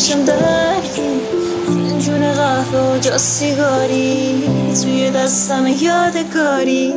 همشم دردی، فنجون قهوه و جا سیگاری، توی دستم یادگاری.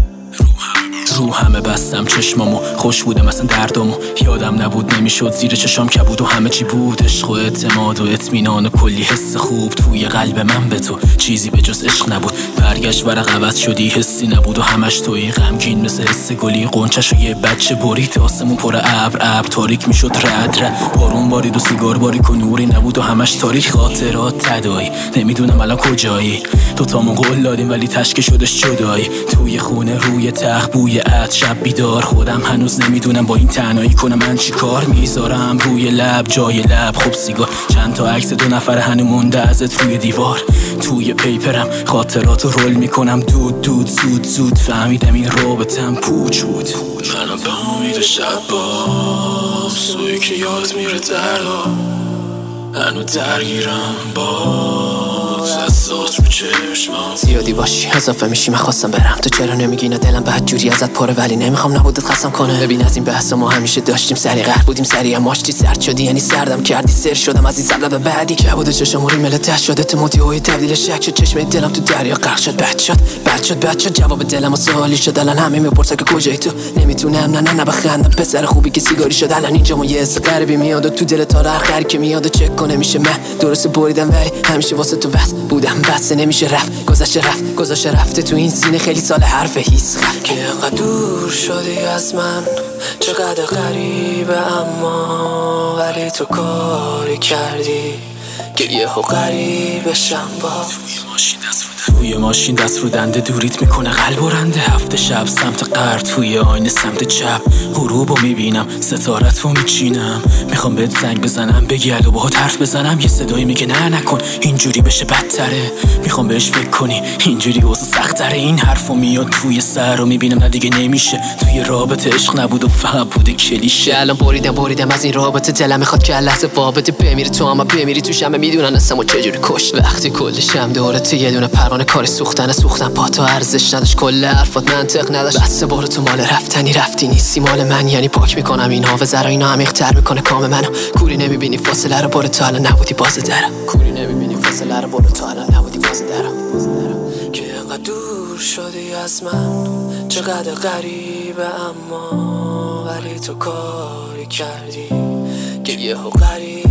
رو همه بستم چشمامو، خوش بودم اصلا دردامو یادم نبود، نمیشد زیر چشام کبود و همه چی بود عشق و اعتماد و اطمینان و کلی حس خوب توی قلب من به تو، چیزی به جز عشق نبود. برگشت ورق عوض شدی، حسی نبود و همش توی غمگین مثل حس گلی قنچش و یه بچه برید آسمون پر ابر تاریک میشد رد بارون بارید و سیگار باریک و نوری نبود و همش تاریک. خاطرات تدایی نمیدونم الان کجایی، دوتامون قول دادیم ولی تشکیل شدش جدایی. توی خونه روی تخت بوی عطر، شب بیدار خودم هنوز نمیدونم با این تنهایی کنم من چی کار. میذارم روی لب جای لب خب سیگار، چند تا عکس دو نفر هنو مونده ازت روی دیوار. توی پیپرم خاطراتو رول میکنم دود زود فهمیدم این رابطم پوچ بود. منم به امید شب باز سوی که یاد میره دردا، هنو درگیرم باز احساس رو چشمام. زیادی باشی اضافه میشی، من خواستم برم تو چرا نمیگی نه، دلم بد جوری ازت پاره ولی نمیخوام نبودت خستم کنه. ببین از این بحثا ما همیشه داشتیم سری قهر بودیم سری هم ماشتی سرد شدی، یعنی سردم کردی سر شدم از این سبب به بعدی که بود چشم ریمل ته شده تو موتیوی تبدیل شک شد، چشم دلم تو دریا غرق شد. بد شد جواب دلم و سوالی شد الان همه میپرسن که کجایی تو، نمیتونم نه بخندم پسر خوبی که سیگاری شد الان اینجا یه حس غریبی میاد و تو دل تا آخر که میاد و چک کنه میشه من درست بریدم ولی همیشه واسه تو واسه بودم بس نمیشه رفت گذشته رفته تو این سینه خیلی سال حرف هیس خف که انقدر دور شدی از من، چقدر غریبه اما ولی تو کاری کردی که یهو غریبه شم با. توی ماشین دست رو دنده دورید میکنه قلب و رنده، هفته شب سمت غرب توی آینه سمت چپ غروبو میبینم ستارت رو میچینم، میخوام بهت زنگ بزنم بگی الو باهات حرف بزنم، یه صدایی میگه نه نکن اینجوری بشه بدتره، میخوام بهش فکر کنی اینجوری واسه سختره. این حرفو میاد توی سر رو میبینم نه دیگه نمیشه، توی رابطه عشق نبود و فقط بوده کلیشه. الان بریدم از این رابطه، دلم میخواد که لحظه وابطه بمیری تو اما بمیری توش، همه میدونن اصلا چجوری کشت وقتی کل شم دورت یه دونه پروانه کاری سوختن پا تو ارزش نداشت، کل حرفات منطق نداشت، بس برو تو مال رفتی نیستی مال من، یعنی پاک میکنم این حافظه رو، اینا عمیق‌تر میکنه کام منو. کوری نمیبینی فاصله رو برو تا الان نبودی باز درم، کوری نمیبینی فاصله رو برو تا الان نبودی باز درم که انقدر دور شدی از من، چقدر غریبه اما ولی تو کاری کردی که یهو غریبه